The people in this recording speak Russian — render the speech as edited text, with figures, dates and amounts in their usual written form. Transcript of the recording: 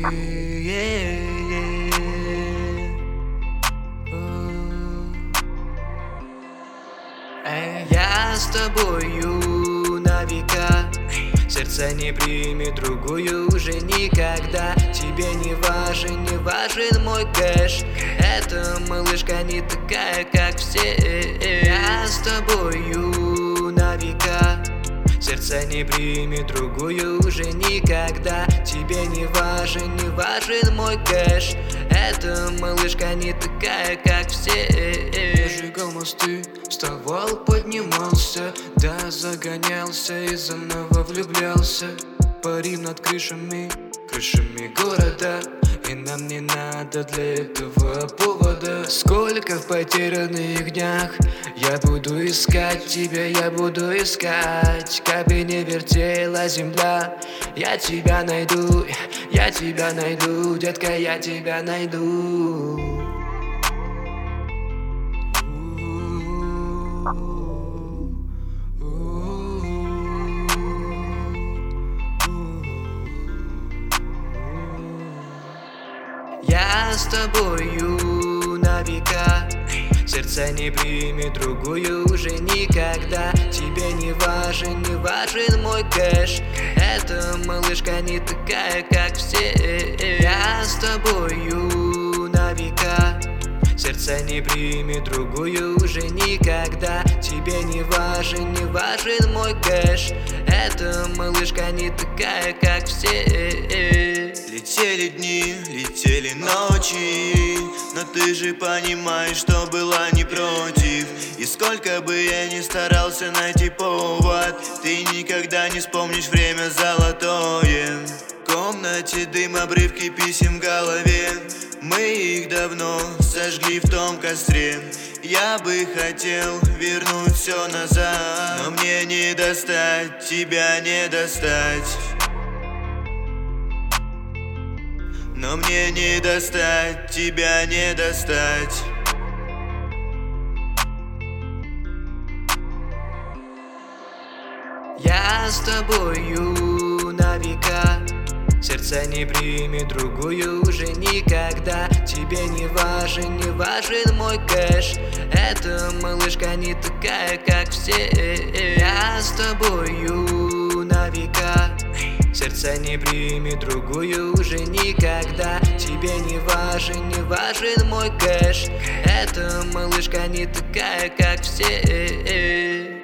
Я с тобою на века. Сердце не примет другую уже никогда. Тебе не важен мой кэш. Эта малышка не такая, как все. Я с тобою на века. Сердце не примет другую уже никогда. Тебе не важен мой кэш. Эта малышка не такая, как все. Я сжигал мосты, вставал, поднимался, да загонялся и заново влюблялся. Парим над крышами города, и нам не надо для этого повода. Сколько в потерянных днях я буду искать тебя, я буду искать. Как бы не вертела земля, я тебя найду, детка, я тебя найду. Я с тобою на века. Сердце не примет другую уже никогда. Тебе не важен мой кэш. Эта малышка не такая, как все. Я с тобою на века. Сердце не примет другую уже никогда. Тебе не важен мой кэш. Эта малышка не такая, как все. Летели дни, летели ночи, но ты же понимаешь, что была не против. И сколько бы я ни старался найти повод, ты никогда не вспомнишь время золотое. В комнате дым, обрывки писем в голове. Мы их давно сожгли в том костре. Я бы хотел вернуть все назад, но мне не достать, тебя не достать. Но мне не достать, тебя не достать. Я с тобою на века. Сердце не примет другую уже никогда. Тебе не важен мой кэш. Эта малышка не такая, как все. Я с тобою на века. Сердце не примет другую уже никогда. Тебе не важен мой кэш. Эта малышка не такая, как все.